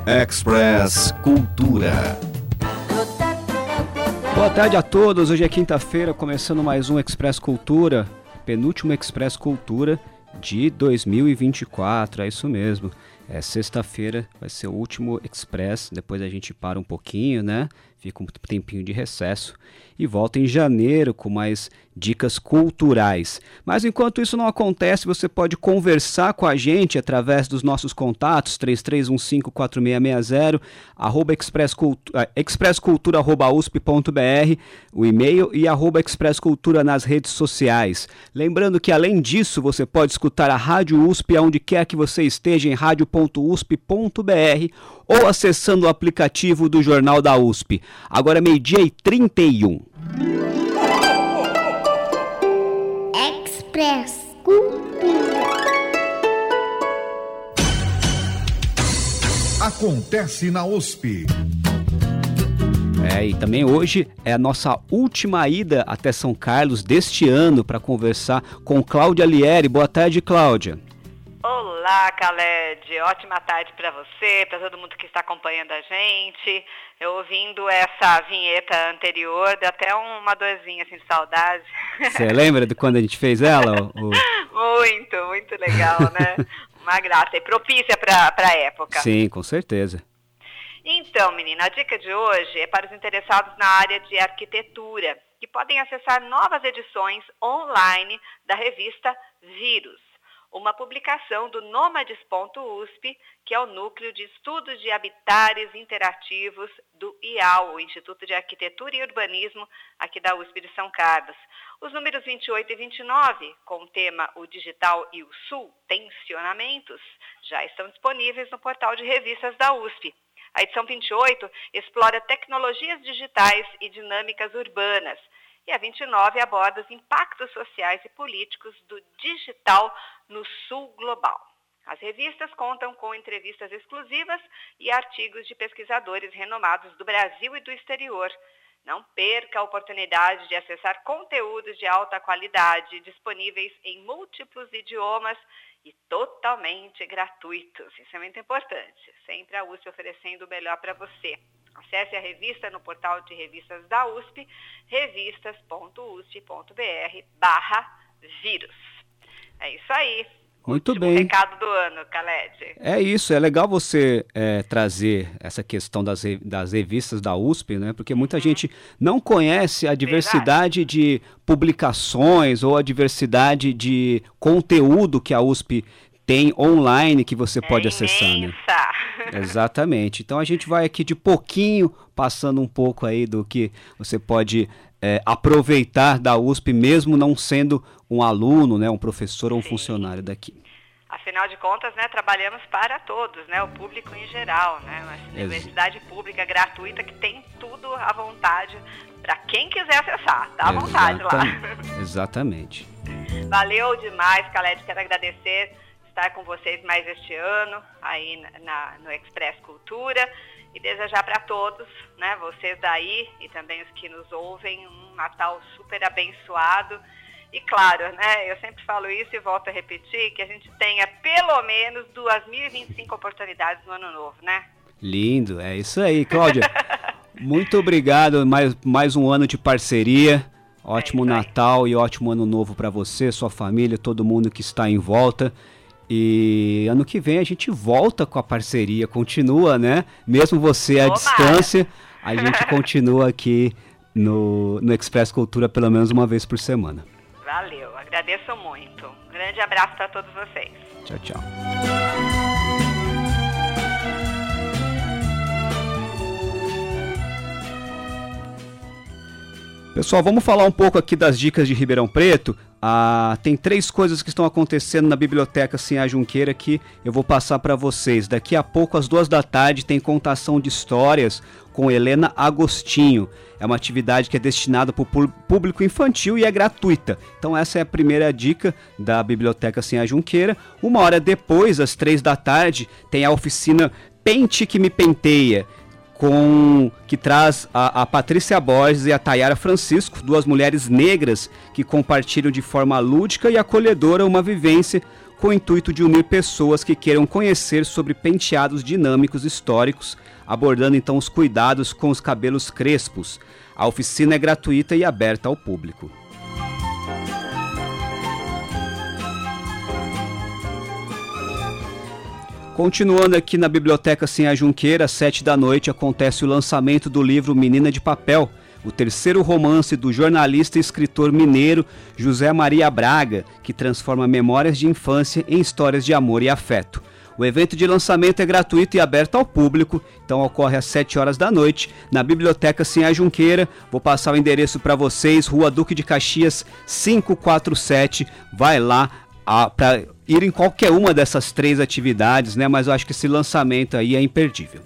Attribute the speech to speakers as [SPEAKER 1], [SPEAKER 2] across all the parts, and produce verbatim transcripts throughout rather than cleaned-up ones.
[SPEAKER 1] Express Cultura.
[SPEAKER 2] Boa tarde a todos, hoje é quinta-feira, começando mais um Express Cultura, penúltimo Express Cultura de dois mil e vinte e quatro, é isso mesmo. É sexta-feira, vai ser o último Express, depois a gente para um pouquinho, né? Fica um tempinho de recesso e volta em janeiro com mais dicas culturais. Mas enquanto isso não acontece, você pode conversar com a gente através dos nossos contatos, três três um cinco quatro seis seis zero, arroba expresscultura, expresscultura arroba usp ponto br, o e-mail e arroba expresscultura nas redes sociais. Lembrando que além disso, você pode escutar a Rádio U S P aonde quer que você esteja em rádio ponto usp ponto br ou acessando o aplicativo do Jornal da U S P. Agora meio-dia e trinta e um.
[SPEAKER 3] Express Cultura.
[SPEAKER 1] Acontece na U S P.
[SPEAKER 2] É, e também hoje é a nossa última ida até São Carlos deste ano para conversar com Cláudia Lieri. Boa tarde, Cláudia.
[SPEAKER 4] Olá, Khaled. Ótima tarde para você, para todo mundo que está acompanhando a gente. Eu ouvindo essa vinheta anterior, deu até uma dorzinha assim, de saudade.
[SPEAKER 2] Você lembra de quando a gente fez ela? O...
[SPEAKER 4] Muito, muito legal, né? Uma graça e propícia para a época.
[SPEAKER 2] Sim, com certeza.
[SPEAKER 4] Então, menina, a dica de hoje é para os interessados na área de arquitetura, que podem acessar novas edições online da revista Vírus, uma publicação do Nômades ponto U S P, que é o Núcleo de Estudos de Habitares Interativos do I A U, o Instituto de Arquitetura e Urbanismo aqui da U S P de São Carlos. Os números vinte e oito e vinte e nove, com o tema O Digital e o Sul, Tensionamentos, já estão disponíveis no portal de revistas da U S P. A edição vinte e oito explora tecnologias digitais e dinâmicas urbanas. E a vinte e nove aborda os impactos sociais e políticos do digital no sul global. As revistas contam com entrevistas exclusivas e artigos de pesquisadores renomados do Brasil e do exterior. Não perca a oportunidade de acessar conteúdos de alta qualidade disponíveis em múltiplos idiomas e totalmente gratuitos. Isso é muito importante. Sempre a U S P oferecendo o melhor para você. Acesse a revista no portal de revistas da U S P, revistas ponto usp ponto br barra vírus. É isso aí.
[SPEAKER 2] Muito
[SPEAKER 4] Último
[SPEAKER 2] bem.
[SPEAKER 4] Recado do ano, Khaled.
[SPEAKER 2] É isso, é legal você é, trazer essa questão das, das revistas da U S P, né? Porque muita uhum. gente não conhece a diversidade Verdade. de publicações ou a diversidade de conteúdo que a U S P tem online que você pode é acessar, né? Exatamente. Então a gente vai aqui de pouquinho, passando um pouco aí do que você pode é, aproveitar da U S P, mesmo não sendo um aluno, né, um professor ou um Sim. funcionário daqui.
[SPEAKER 4] Afinal de contas, né, trabalhamos para todos, né, o público em geral, né, uma universidade pública gratuita que tem tudo à vontade para quem quiser acessar, tá à
[SPEAKER 2] Exatamente.
[SPEAKER 4] vontade lá.
[SPEAKER 2] Exatamente.
[SPEAKER 4] Valeu demais, Khaled, quero agradecer estar com vocês mais este ano aí na, no Express Cultura e desejar para todos, né, vocês daí e também os que nos ouvem, um Natal super abençoado e claro, né, eu sempre falo isso e volto a repetir, que a gente tenha pelo menos duas mil e vinte e cinco oportunidades no ano novo, né?
[SPEAKER 2] Lindo, é isso aí, Cláudia. Muito obrigado, mais, mais um ano de parceria, ótimo é Natal e ótimo ano novo para você, sua família, todo mundo que está em volta. E ano que vem a gente volta com a parceria, continua, né? Mesmo você à
[SPEAKER 4] Tomara.
[SPEAKER 2] distância, a gente continua aqui no, no Express Cultura pelo menos uma vez por semana.
[SPEAKER 4] Valeu, agradeço muito. Um grande abraço para todos vocês.
[SPEAKER 2] Tchau, tchau. Pessoal, vamos falar um pouco aqui das dicas de Ribeirão Preto. Ah, tem três coisas que estão acontecendo na Biblioteca Sinhá Junqueira que eu vou passar para vocês. Daqui a pouco, às duas da tarde, tem contação de histórias com Helena Agostinho. É uma atividade que é destinada para o público infantil e é gratuita. Então essa é a primeira dica da Biblioteca Sinhá Junqueira. Uma hora depois, às três da tarde, tem a oficina Pente que me penteia, com, que traz a, a Patrícia Borges e a Tayara Francisco, duas mulheres negras que compartilham de forma lúdica e acolhedora uma vivência com o intuito de unir pessoas que queiram conhecer sobre penteados dinâmicos históricos, abordando então os cuidados com os cabelos crespos. A oficina é gratuita e aberta ao público. Continuando aqui na Biblioteca Sinhá Junqueira, às sete da noite, acontece o lançamento do livro Menina de Papel, o terceiro romance do jornalista e escritor mineiro José Maria Braga, que transforma memórias de infância em histórias de amor e afeto. O evento de lançamento é gratuito e aberto ao público, então ocorre às sete horas da noite, na Biblioteca Sinhá Junqueira. Vou passar o endereço para vocês, Rua Duque de Caxias, quinhentos e quarenta e sete. Vai lá para ir em qualquer uma dessas três atividades, né? Mas eu acho que esse lançamento aí é imperdível.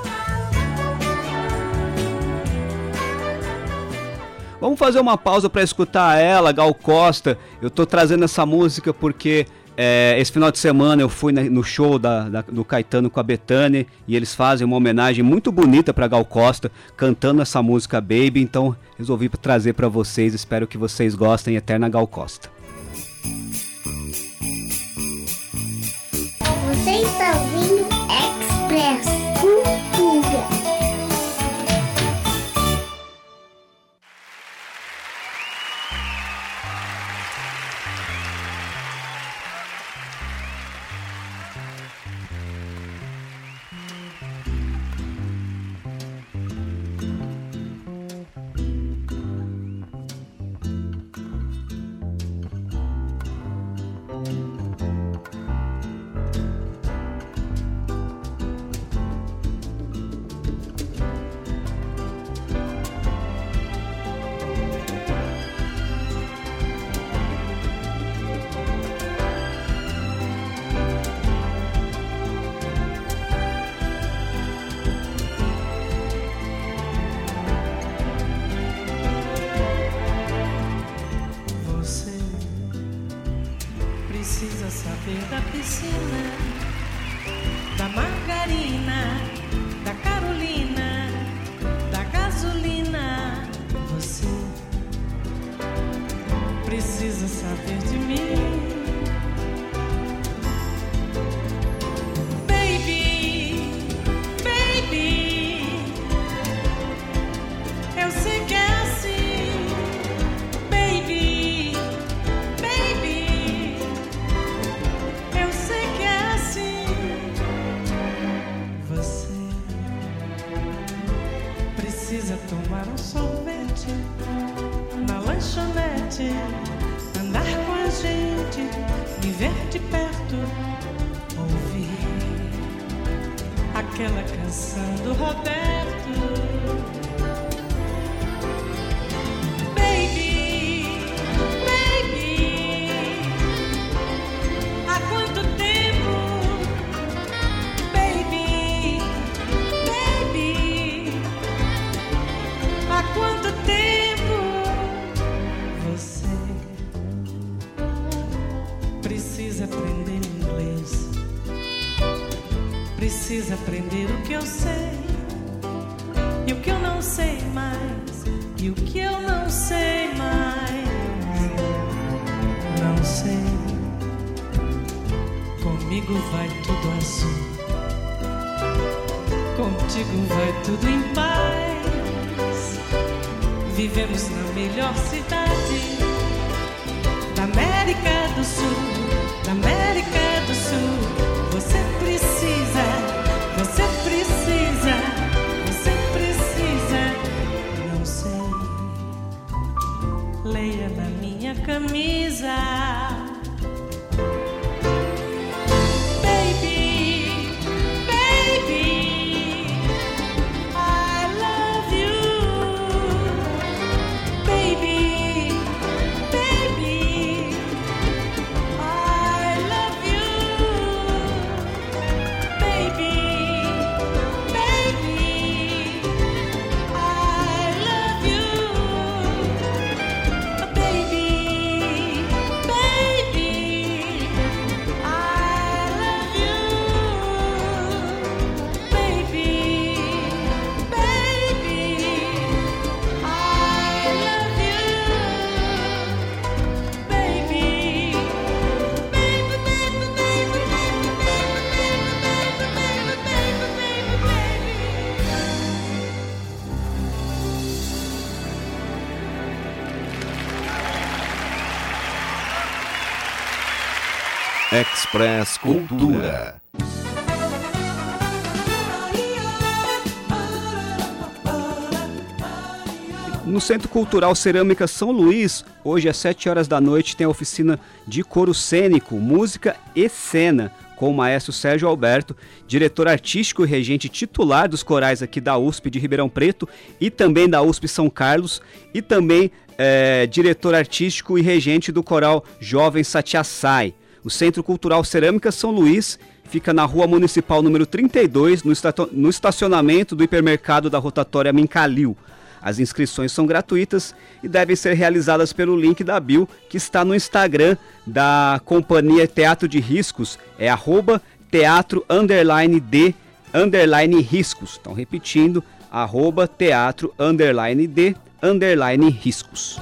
[SPEAKER 2] Vamos fazer uma pausa para escutar ela, Gal Costa. Eu tô trazendo essa música porque é, esse final de semana eu fui na, no show da, da, do Caetano com a Bethânia e eles fazem uma homenagem muito bonita para Gal Costa, cantando essa música Baby. Então resolvi trazer para vocês, espero que vocês gostem. Eterna Gal Costa.
[SPEAKER 3] Você está ouvindo Express Cultura.
[SPEAKER 5] Precisa saber da piscina, da margarina, da Carolina, da gasolina. Você precisa saber de mim, baby, baby. Eu sei que é assim, baby, baby. Eu sei que é assim. Você precisa tomar um sorvete na lanchonete, andar com a gente, me ver de perto, ouvir aquela canção do Roberto. Baby, baby, há quanto tempo? Baby, baby, há quanto tempo? Você precisa aprender inglês, precisa aprender o que eu sei e o que eu não sei mais, e o que eu não sei mais. Não sei, comigo vai tudo azul, contigo vai tudo em paz. Vivemos na melhor cidade da América do Sul, da América do Sul. Você precisa, você precisa, você precisa. Não sei, leia na minha camisa. Baby, baby, I love you. Baby, baby, I love you.
[SPEAKER 1] Express Cultura.
[SPEAKER 2] No Centro Cultural Cerâmica São Luís, hoje às sete horas da noite, tem a oficina de coro cênico, música e cena, com o maestro Sérgio Alberto, diretor artístico e regente titular dos corais aqui da U S P de Ribeirão Preto e também da U S P São Carlos, e também é, diretor artístico e regente do coral Jovem Satiaçai. O Centro Cultural Cerâmica São Luís fica na Rua Municipal número trinta e dois, no, estato- no estacionamento do hipermercado da rotatória Mincalil. As inscrições são gratuitas e devem ser realizadas pelo link da bio, que está no Instagram da companhia Teatro de Riscos, é arroba teatro underline de underline riscos. Então, repetindo, arroba teatro underline de underline riscos.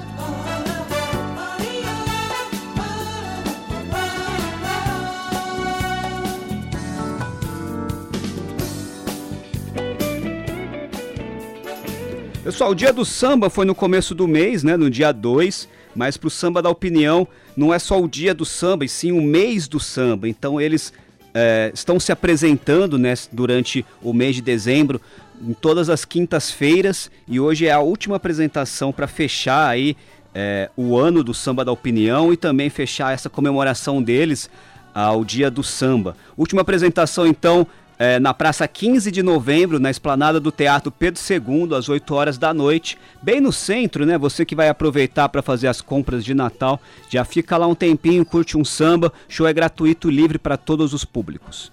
[SPEAKER 2] Pessoal, o dia do samba foi no começo do mês, né, no dia dois, mas para o Samba da Opinião não é só o dia do samba, e sim o mês do samba. Então eles é, estão se apresentando, né, durante o mês de dezembro, em todas as quintas-feiras, e hoje é a última apresentação para fechar aí é, o ano do Samba da Opinião e também fechar essa comemoração deles ao dia do samba. Última apresentação então, É, na praça quinze de novembro, na esplanada do Teatro Pedro segundo, às oito horas da noite, bem no centro, né? Você que vai aproveitar para fazer as compras de Natal, já fica lá um tempinho, curte um samba, show é gratuito, livre para todos os públicos.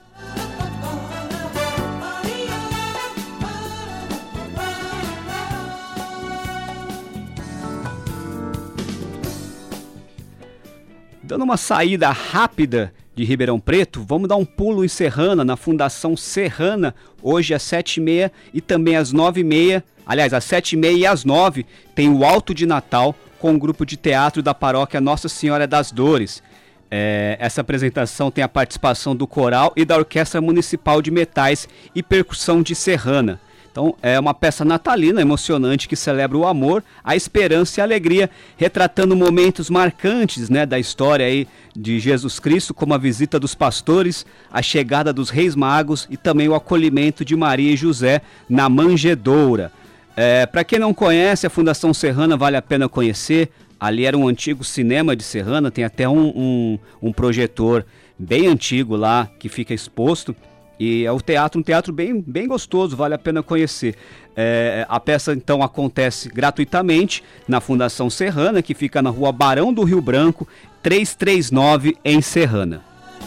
[SPEAKER 2] Dando uma saída rápida de Ribeirão Preto, vamos dar um pulo em Serrana, na Fundação Serrana, hoje às sete e meia e também às nove e meia, aliás, às sete e meia e às nove, tem o Alto de Natal com o grupo de teatro da paróquia Nossa Senhora das Dores. É, essa apresentação tem a participação do coral e da Orquestra Municipal de Metais e Percussão de Serrana. Então é uma peça natalina emocionante que celebra o amor, a esperança e a alegria, retratando momentos marcantes, né, da história aí de Jesus Cristo, como a visita dos pastores, a chegada dos reis magos e também o acolhimento de Maria e José na manjedoura. É, para quem não conhece, a Fundação Serrana vale a pena conhecer. Ali era um antigo cinema de Serrana, tem até um, um, um projetor bem antigo lá que fica exposto. E é o teatro, um teatro bem, bem gostoso, vale a pena conhecer. É, a peça então acontece gratuitamente na Fundação Serrana, que fica na Rua Barão do Rio Branco, trezentos e trinta e nove, em Serrana.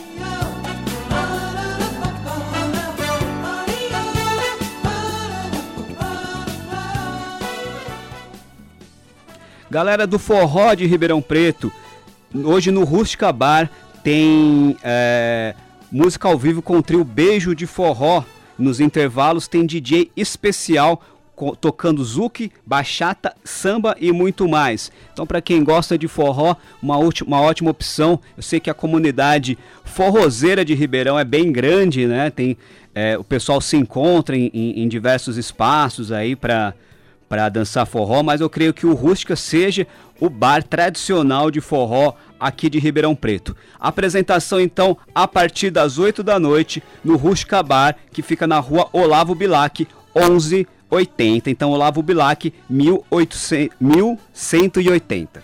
[SPEAKER 2] Galera do forró de Ribeirão Preto, hoje no Rústica Bar tem... É, música ao vivo com o trio Beijo de Forró. Nos intervalos tem D J especial tocando zouk, bachata, samba e muito mais. Então, para quem gosta de forró, uma, uma ótima opção. Eu sei que a comunidade forrozeira de Ribeirão é bem grande, né? Tem, é, o pessoal se encontra em, em, em diversos espaços aí para para dançar forró, mas eu creio que o Rústica seja o bar tradicional de forró aqui de Ribeirão Preto. Apresentação então a partir das oito da noite no Rústica Bar, que fica na Rua Olavo Bilac, onze e oitenta. Então Olavo Bilac, mil cento e oitenta.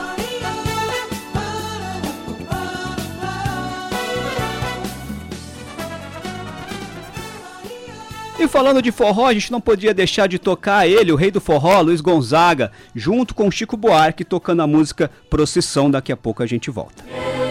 [SPEAKER 2] E falando de forró, a gente não podia deixar de tocar ele, o rei do forró, Luiz Gonzaga, junto com Chico Buarque, tocando a música Procissão. Daqui a pouco a gente volta.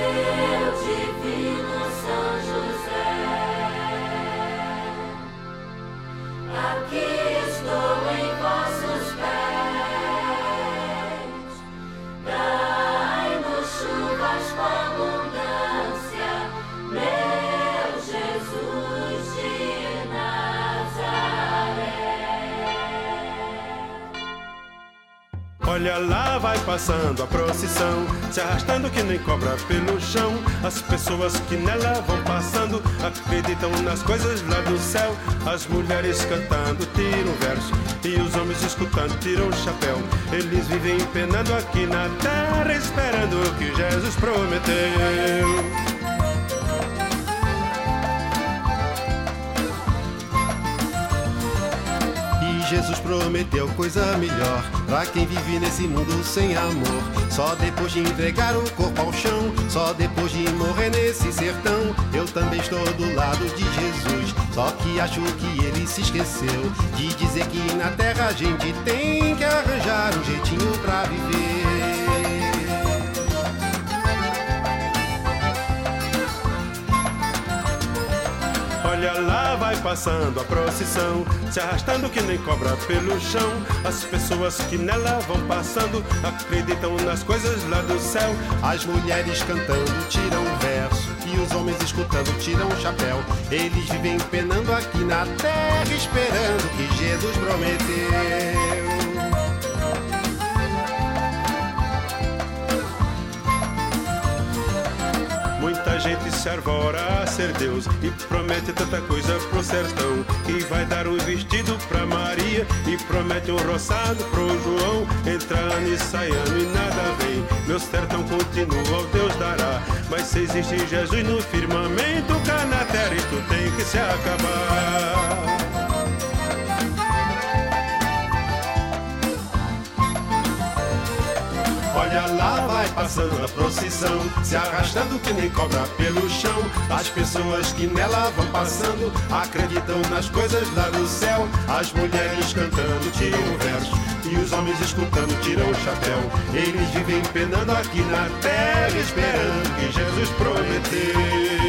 [SPEAKER 6] Olha lá, vai passando a procissão, se arrastando que nem cobra pelo chão. As pessoas que nela vão passando acreditam nas coisas lá do céu. As mulheres cantando tiram verso e os homens escutando tiram o chapéu. Eles vivem penando aqui na terra, esperando o que Jesus prometeu. Jesus prometeu coisa melhor pra quem vive nesse mundo sem amor. Só depois de entregar o corpo ao chão, só depois de morrer nesse sertão, eu também estou do lado de Jesus. Só que acho que ele se esqueceu de dizer que na terra a gente tem que arranjar um jeitinho pra viver. Olha lá, vai passando a procissão, se arrastando que nem cobra pelo chão. As pessoas que nela vão passando acreditam nas coisas lá do céu. As mulheres cantando tiram verso e os homens escutando tiram o chapéu. Eles vivem penando aqui na terra, esperando o que Jesus prometeu. Muita gente se arvora a ser Deus e promete tanta coisa pro sertão, que vai dar um vestido pra Maria e promete um roçado pro João. Entra ano e sai ano e nada vem, meu sertão continua, o Deus dará. Mas se existe Jesus no firmamento, cá na terra isto tem que se acabar. Olha lá, vai passando a procissão, se arrastando que nem cobra pelo chão. As pessoas que nela vão passando acreditam nas coisas lá do céu. As mulheres cantando tiram o verso e os homens escutando tiram o chapéu. Eles vivem penando aqui na terra, esperando que Jesus prometeu.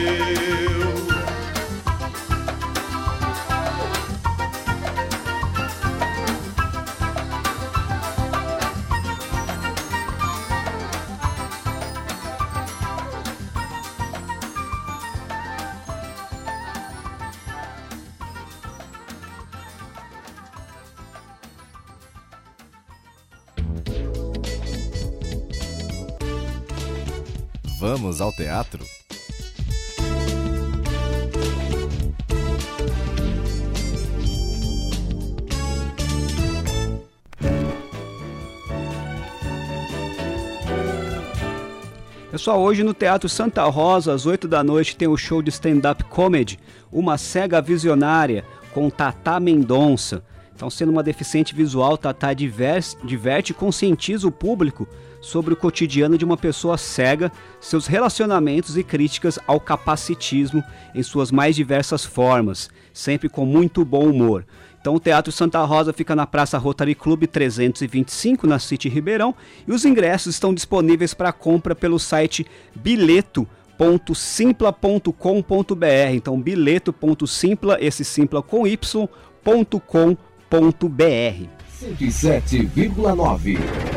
[SPEAKER 1] Vamos ao teatro?
[SPEAKER 2] Pessoal, hoje no Teatro Santa Rosa, às oito da noite, tem o show de stand-up comedy Uma Cega Visionária, com Tatá Mendonça. Então, sendo uma deficiente visual, Tatá diverte, diverte e conscientiza o público sobre o cotidiano de uma pessoa cega, seus relacionamentos e críticas ao capacitismo em suas mais diversas formas, sempre com muito bom humor. Então o Teatro Santa Rosa fica na Praça Rotary Club trezentos e vinte e cinco, na City Ribeirão, e os ingressos estão disponíveis para compra pelo site bileto ponto simpla ponto com ponto br. Então bileto ponto simpla, esse simpla com y, ponto com ponto br.
[SPEAKER 1] cento e sete vírgula nove.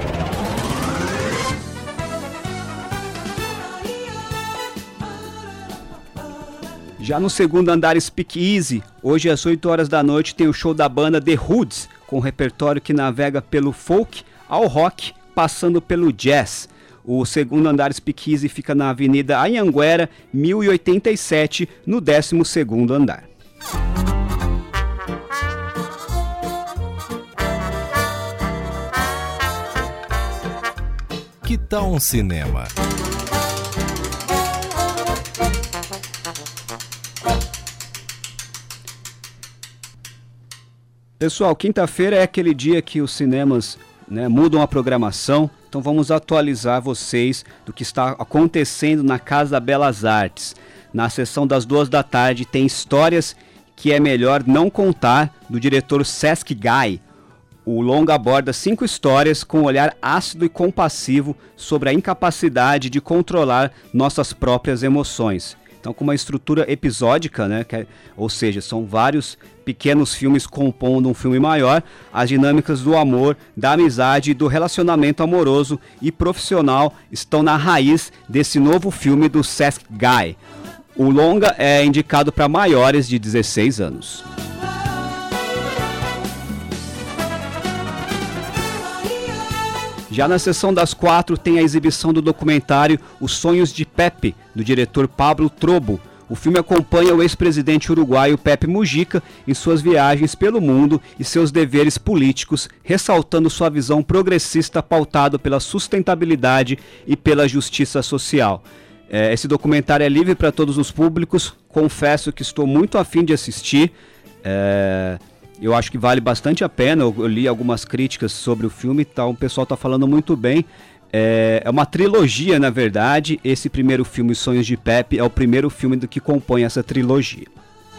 [SPEAKER 2] Já no segundo andar Speak Easy, hoje às oito horas da noite tem o show da banda The Hoods, com um repertório que navega pelo folk ao rock, passando pelo jazz. O segundo andar Speak Easy fica na Avenida Anhanguera, mil e oitenta e sete, no décimo segundo andar.
[SPEAKER 1] Que tal um cinema?
[SPEAKER 2] Pessoal, quinta-feira é aquele dia que os cinemas, né, mudam a programação, então vamos atualizar vocês do que está acontecendo na Casa Belas Artes. Na sessão das duas da tarde tem Histórias que é Melhor Não Contar, do diretor Sesc Guy. O longa aborda cinco histórias com um olhar ácido e compassivo sobre a incapacidade de controlar nossas próprias emoções. Então, com uma estrutura episódica, né, que é, ou seja, são vários pequenos filmes compondo um filme maior, as dinâmicas do amor, da amizade e do relacionamento amoroso e profissional estão na raiz desse novo filme do Sesc Guy. O longa é indicado para maiores de dezesseis anos. Já na sessão das quatro tem a exibição do documentário Os Sonhos de Pepe, do diretor Pablo Trobo. O filme acompanha o ex-presidente uruguaio Pepe Mujica em suas viagens pelo mundo e seus deveres políticos, ressaltando sua visão progressista pautada pela sustentabilidade e pela justiça social. É, esse documentário é livre para todos os públicos, confesso que estou muito afim de assistir. É... eu acho que vale bastante a pena. Eu, eu li algumas críticas sobre o filme, tá, o pessoal está falando muito bem. É, é uma trilogia, na verdade. Esse primeiro filme, Sonhos de Pepe, é o primeiro filme do que compõe essa trilogia.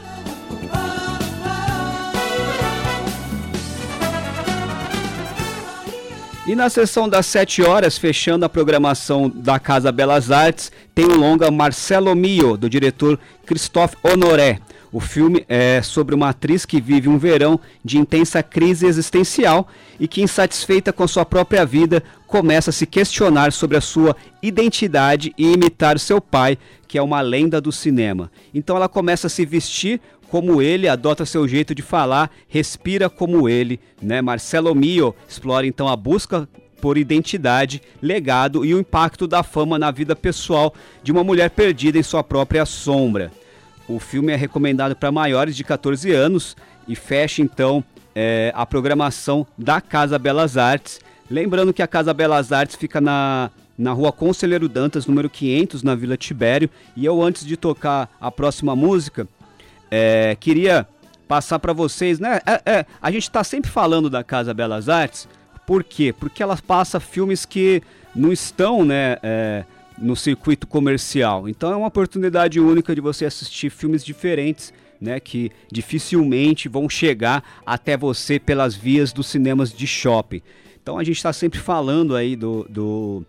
[SPEAKER 2] E na sessão das sete horas, fechando a programação da Casa Belas Artes, tem o longa Marcelo Mio, do diretor Christophe Honoré. O filme é sobre uma atriz que vive um verão de intensa crise existencial e que, insatisfeita com sua própria vida, começa a se questionar sobre a sua identidade e imitar seu pai, que é uma lenda do cinema. Então ela começa a se vestir como ele, adota seu jeito de falar, respira como ele, né? Marcelo Mio explora então a busca por identidade, legado e o impacto da fama na vida pessoal de uma mulher perdida em sua própria sombra. O filme é recomendado para maiores de catorze anos e fecha então é, a programação da Casa Belas Artes. Lembrando que a Casa Belas Artes fica na, na rua Conselheiro Dantas, número quinhentos, na Vila Tibério. E eu, antes de tocar a próxima música, É, queria passar para vocês, né? É, é, a gente está sempre falando da Casa Belas Artes, por quê? Porque ela passa filmes que não estão, né, é, no circuito comercial. Então é uma oportunidade única de você assistir filmes diferentes, né, que dificilmente vão chegar até você pelas vias dos cinemas de shopping. Então a gente está sempre falando aí do, do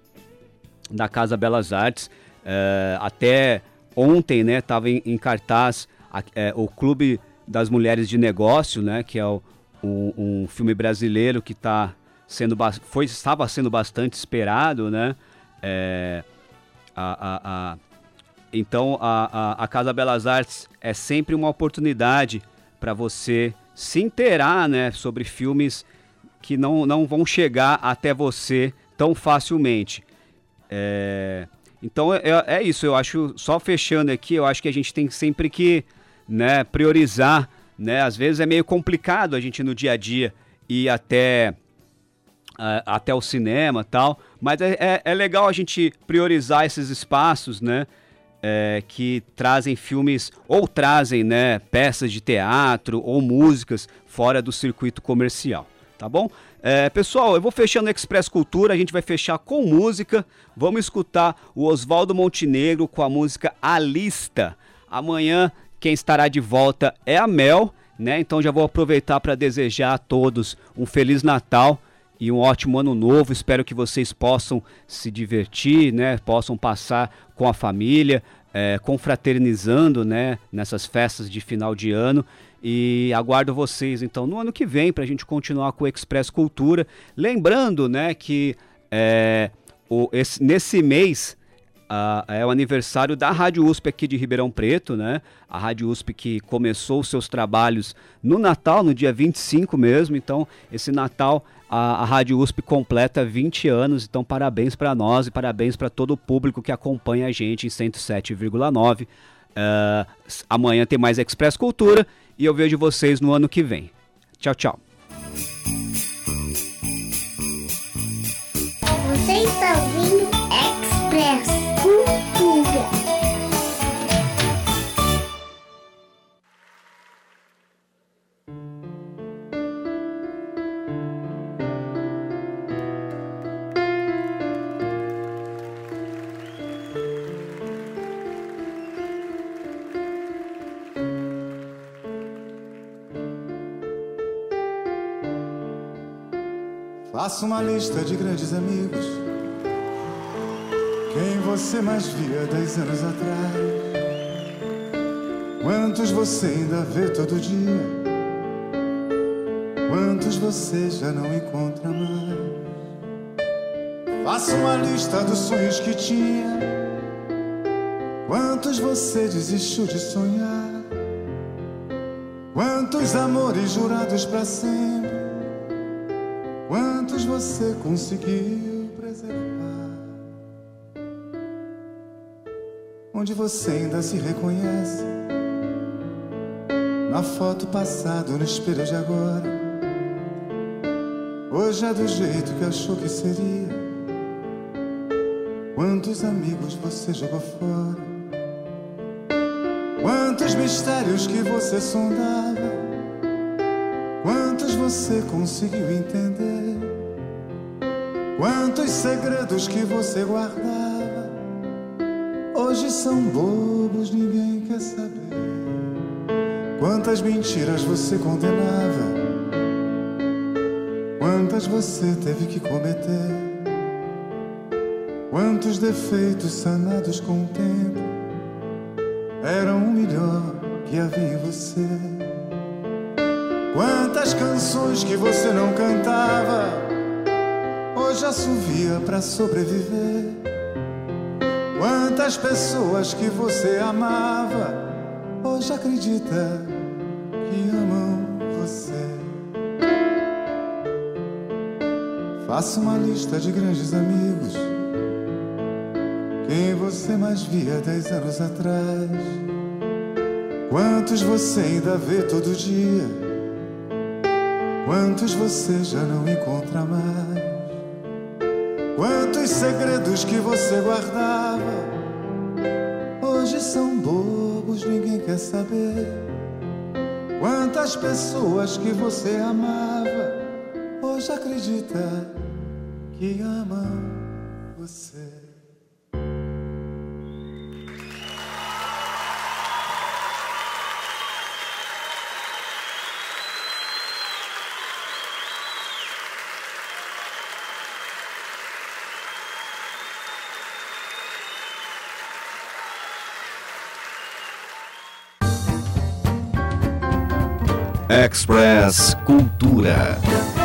[SPEAKER 2] da Casa Belas Artes. É, até ontem, né, estava em, em cartaz A, é, o Clube das Mulheres de Negócio, né, que é o, um, um filme brasileiro que tá sendo, foi, estava sendo bastante esperado, né? É, a, a, a, então a, a, a Casa Belas Artes é sempre uma oportunidade para você se inteirar, né, sobre filmes que não, não vão chegar até você tão facilmente. É, então é, é isso, eu acho, só fechando aqui, eu acho que a gente tem sempre que, né, priorizar, né? Às vezes é meio complicado a gente no dia a dia ir até, uh, até o cinema e tal, mas é, é, é legal a gente priorizar esses espaços, né, é, que trazem filmes ou trazem, né, peças de teatro ou músicas fora do circuito comercial, tá bom? É, pessoal, eu vou fechando o Express Cultura, a gente vai fechar com música, vamos escutar o Oswaldo Montenegro com a música A Lista. Amanhã quem estará de volta é a Mel, né? Então já vou aproveitar para desejar a todos um Feliz Natal e um ótimo Ano Novo. Espero que vocês possam se divertir, né? Possam passar com a família, é, confraternizando, né, nessas festas de final de ano. E aguardo vocês então no ano que vem para a gente continuar com o Express Cultura. Lembrando, né, que é, o, esse, nesse mês Uh, é o aniversário da Rádio U S P aqui de Ribeirão Preto, né? A Rádio U S P que começou os seus trabalhos no Natal, no dia vinte e cinco mesmo. Então, esse Natal, a, a Rádio U S P completa vinte anos. Então, parabéns para nós e parabéns para todo o público que acompanha a gente em cento e sete vírgula nove. Uh, amanhã tem mais Express Cultura e eu vejo vocês no ano que vem. Tchau, tchau.
[SPEAKER 3] Você está ouvindo Express Cultura.
[SPEAKER 7] Faça uma lista de grandes amigos, quem você mais via dez anos atrás, quantos você ainda vê todo dia, quantos você já não encontra mais. Faça uma lista dos sonhos que tinha, quantos você desistiu de sonhar, quantos amores jurados pra sempre, quantos você conseguiu preservar, onde você ainda se reconhece, na foto passada, no espelho de agora, hoje é do jeito que achou que seria, quantos amigos você jogou fora, quantos mistérios que você sondava, você conseguiu entender? Quantos segredos que você guardava hoje são bobos, ninguém quer saber. Quantas mentiras você condenava, quantas você teve que cometer. Quantos defeitos sanados com o tempo eram o melhor que havia em você. Quantas canções que você não cantava hoje assovia pra sobreviver. Quantas pessoas que você amava hoje acredita que amam você. Faça uma lista de grandes amigos, quem você mais via dez anos atrás. Quantos você ainda vê todo dia, quantos você já não encontra mais. Quantos segredos que você guardava hoje são bobos, ninguém quer saber. Quantas pessoas que você amava hoje acredita que amam você.
[SPEAKER 1] Express Cultura.